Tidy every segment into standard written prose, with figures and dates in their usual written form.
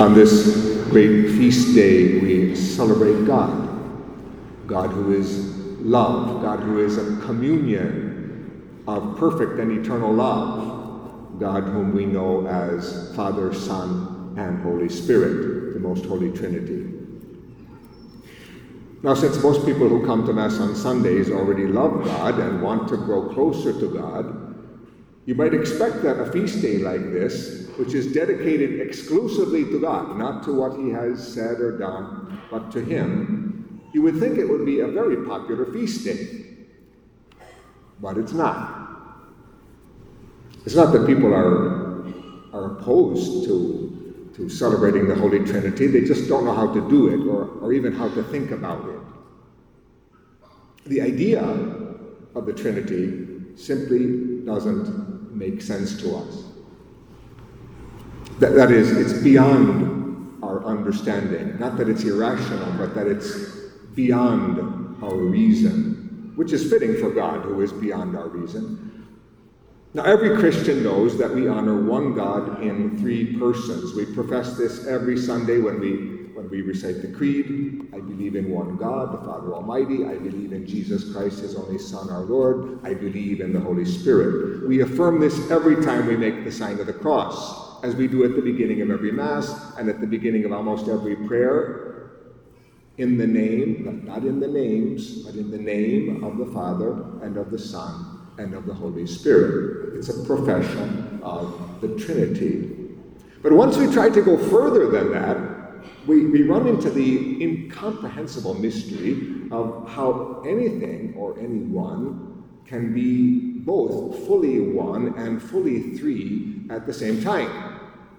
On this great feast day, we celebrate God. God who is love. God who is a communion of perfect and eternal love. God whom we know as Father, Son, and Holy Spirit, the most holy Trinity. Now, since most people who come to Mass on Sundays already love God and want to grow closer to God, you might expect that a feast day like this, which is dedicated exclusively to God, not to what he has said or done, but to him, you would think it would be a very popular feast day. But it's not. It's not that people are opposed to celebrating the Holy Trinity. They just don't know how to do it or even how to think about it. The idea of the Trinity simply doesn't make sense to us. That is, it's beyond our understanding. Not that it's irrational, but that it's beyond our reason, which is fitting for God, who is beyond our reason. Now, every Christian knows that we honor one God in three persons. We profess this every Sunday when we recite the Creed. I believe in one God, the Father Almighty. I believe in Jesus Christ, his only Son, our Lord. I believe in the Holy Spirit. We affirm this every time we make the sign of the cross, as we do at the beginning of every Mass and at the beginning of almost every prayer. In the name, not in the names, but in the name of the Father and of the Son and of the Holy Spirit. It's a profession of the Trinity. But once we try to go further than that, we run into the incomprehensible mystery of how anything or anyone can be both fully one and fully three at the same time.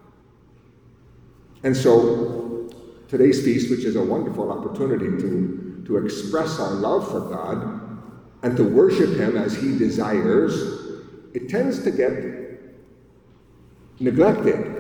And so today's feast, which is a wonderful opportunity to express our love for God and to worship him as he desires, it tends to get neglected.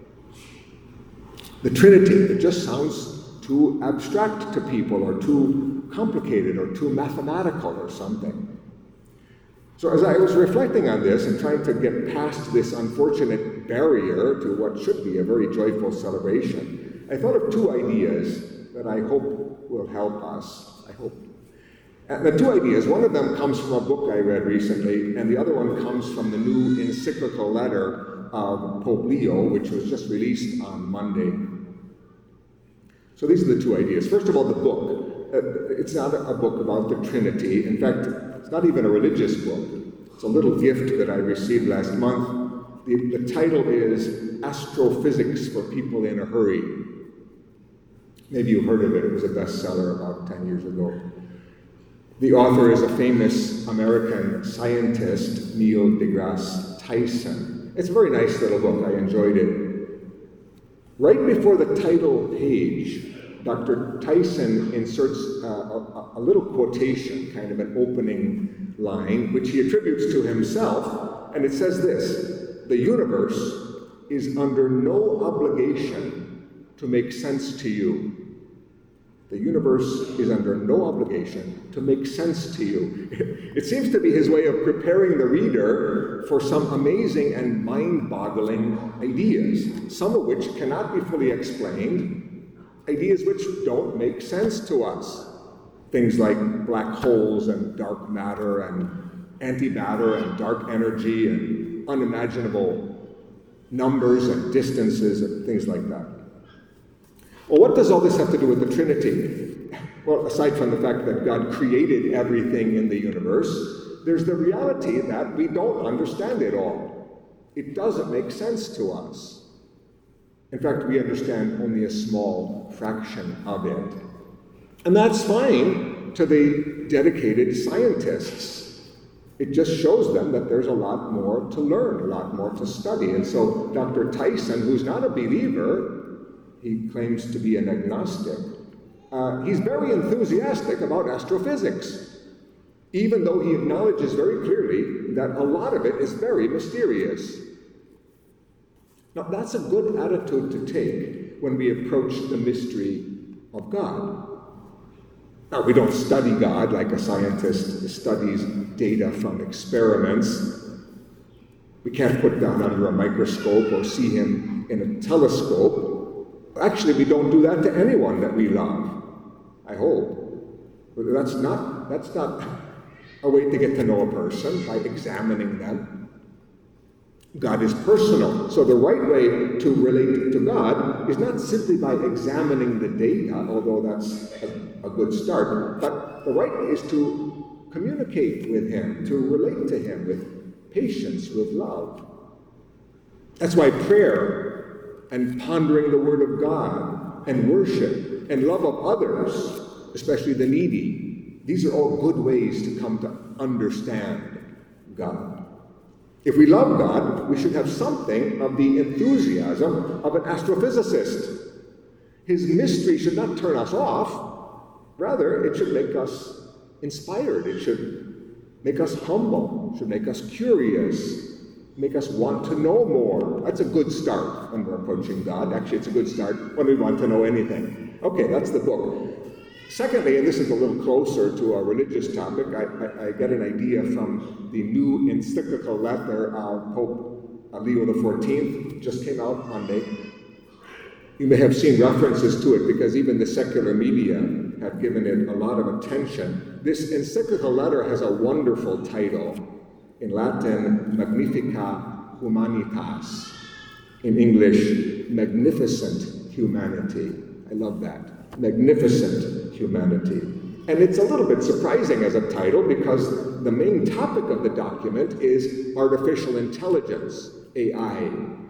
The Trinity, it just sounds too abstract to people or too complicated or too mathematical or something. So as I was reflecting on this and trying to get past this unfortunate barrier to what should be a very joyful celebration, I thought of two ideas that I hope will help us. I hope. And the two ideas, one of them comes from a book I read recently, and the other one comes from the new encyclical letter of Pope Leo, which was just released on Monday. So these are the two ideas. First of all, the book. It's not a book about the Trinity. In fact, it's not even a religious book. It's a little gift that I received last month. The title is Astrophysics for People in a Hurry. Maybe you heard of it. It was a bestseller about 10 years ago. The author is a famous American scientist, Neil deGrasse Tyson. It's a very nice little book. I enjoyed it. Right before the title page, Dr. Tyson inserts a little quotation, kind of an opening line, which he attributes to himself, and it says this: "The universe is under no obligation to make sense to you." The universe is under no obligation to make sense to you. It seems to be his way of preparing the reader for some amazing and mind-boggling ideas, some of which cannot be fully explained, ideas which don't make sense to us. Things like black holes and dark matter and antimatter and dark energy and unimaginable numbers and distances and things like that. Well, what does all this have to do with the Trinity? Well, aside from the fact that God created everything in the universe, there's the reality that we don't understand it all. It doesn't make sense to us. In fact, we understand only a small fraction of it. And that's fine to the dedicated scientists. It just shows them that there's a lot more to learn, a lot more to study. And so Dr. Tyson, who's not a believer, he claims to be an agnostic, he's very enthusiastic about astrophysics, even though he acknowledges very clearly that a lot of it is very mysterious. Now, that's a good attitude to take when we approach the mystery of God. Now, we don't study God like a scientist studies data from experiments. We can't put God under a microscope or see him in a telescope. Actually, we don't do that to anyone that we love, I hope. But that's not a way to get to know a person, by examining them. God is personal. So the right way to relate to God is not simply by examining the data, although that's a good start, but the right way is to communicate with him, to relate to him with patience, with love. That's why prayer and pondering the Word of God and worship and love of others, especially the needy, these are all good ways to come to understand God. If we love God, we should have something of the enthusiasm of an astrophysicist. His mystery should not turn us off. Rather, it should make us inspired. It should make us humble. It should make us curious. Make us want to know more. That's a good start when we're approaching God. Actually, it's a good start when we want to know anything. Okay, that's the book. Secondly, and this is a little closer to a religious topic, I get an idea from the new encyclical letter of Pope Leo XIV, just came out Monday. You may have seen references to it because even the secular media have given it a lot of attention. This encyclical letter has a wonderful title. In Latin, Magnificat Humanitas. In English, Magnificent Humanity. I love that. Magnificent Humanity. And it's a little bit surprising as a title because the main topic of the document is artificial intelligence, AI,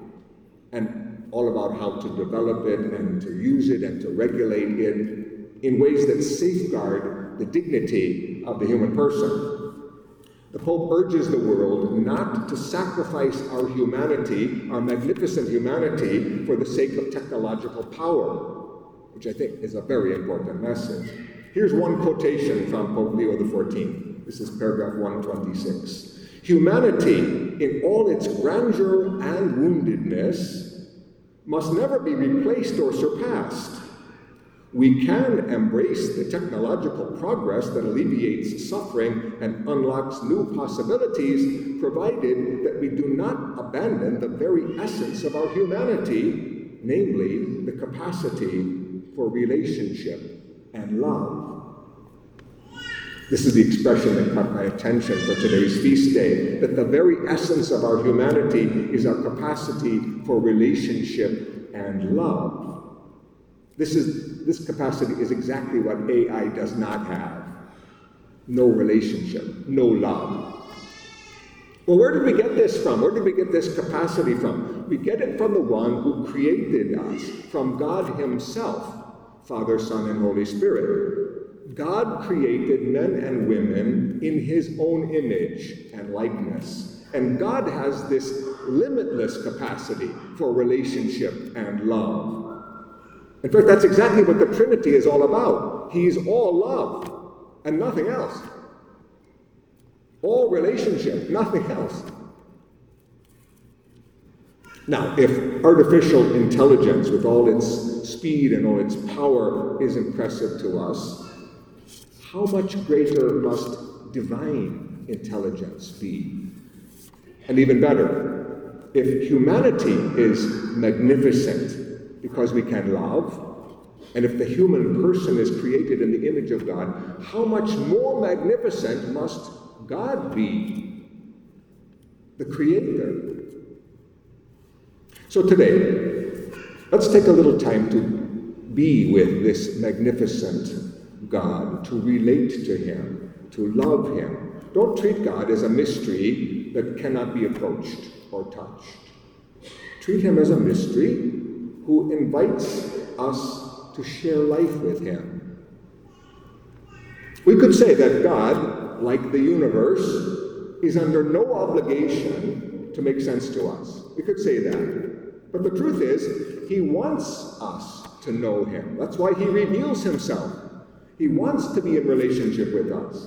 and all about how to develop it and to use it and to regulate it in ways that safeguard the dignity of the human person. The Pope urges the world not to sacrifice our humanity, our magnificent humanity, for the sake of technological power, which I think is a very important message. Here's one quotation from Pope Leo XIV. This is paragraph 126. Humanity, in all its grandeur and woundedness, must never be replaced or surpassed. We can embrace the technological progress that alleviates suffering and unlocks new possibilities, provided that we do not abandon the very essence of our humanity, namely the capacity for relationship and love. This is the expression that caught my attention for today's feast day, that the very essence of our humanity is our capacity for relationship and love. This capacity is exactly what AI does not have. No relationship, no love. Well, where did we get this from? Where did we get this capacity from? We get it from the one who created us, from God himself, Father, Son, and Holy Spirit. God created men and women in his own image and likeness. And God has this limitless capacity for relationship and love. In fact, that's exactly what the Trinity is all about. He's all love and nothing else. All relationship, nothing else. Now, if artificial intelligence with all its speed and all its power is impressive to us, how much greater must divine intelligence be? And even better, if humanity is magnificent because we can love, and if the human person is created in the image of God, how much more magnificent must God be, the Creator? So today, let's take a little time to be with this magnificent God, to relate to him, to love him. Don't treat God as a mystery that cannot be approached or touched. Treat him as a mystery who invites us to share life with him. We could say that God, like the universe, is under no obligation to make sense to us. We could say that. But the truth is, he wants us to know him. That's why he reveals himself. He wants to be in relationship with us.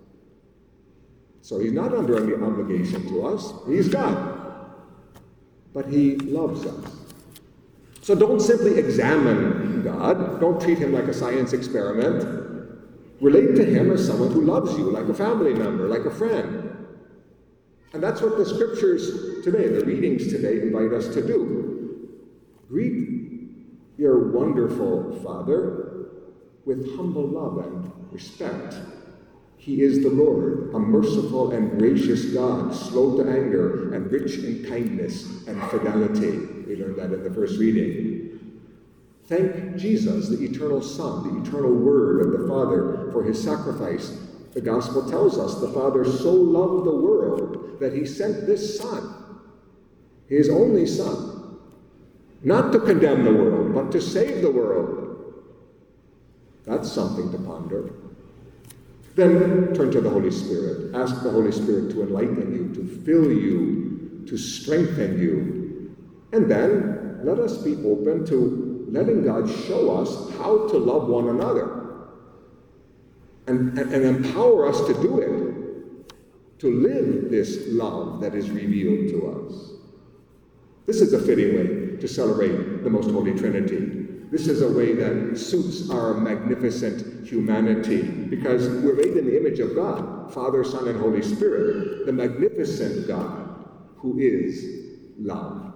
So he's not under any obligation to us. He's God. But he loves us. So don't simply examine God. Don't treat him like a science experiment. Relate to him as someone who loves you, like a family member, like a friend. And that's what the scriptures today, the readings today, invite us to do. Greet your wonderful Father with humble love and respect. He is the Lord, a merciful and gracious God, slow to anger and rich in kindness and fidelity. We learned that in the first reading. Thank Jesus, the eternal Son, the eternal Word of the Father, for his sacrifice. The Gospel tells us the Father so loved the world that he sent this Son, his only Son, not to condemn the world, but to save the world. That's something to ponder. Then turn to the Holy Spirit. Ask the Holy Spirit to enlighten you, to fill you, to strengthen you. And then let us be open to letting God show us how to love one another and empower us to do it, to live this love that is revealed to us. This is a fitting way to celebrate the Most Holy Trinity. This is a way that suits our magnificent humanity, because we're made in the image of God, Father, Son, and Holy Spirit, the magnificent God who is love.